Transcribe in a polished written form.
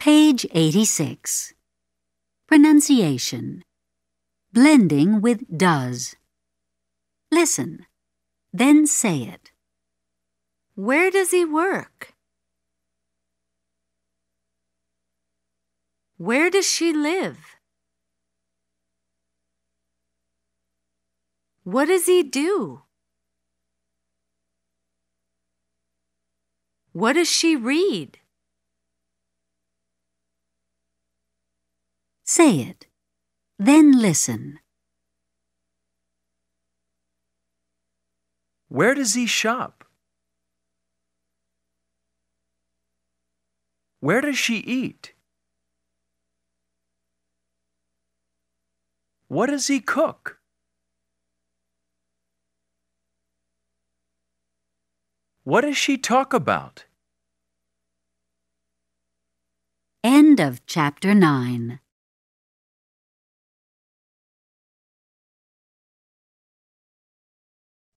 Page 86. Pronunciation. Blending with does. Listen, then say it. Where does he work? Where does she live? What does he do? What does she read? Say it, then listen. Where does he shop? Where does she eat? What does he cook? What does she talk about? End of Chapter 9.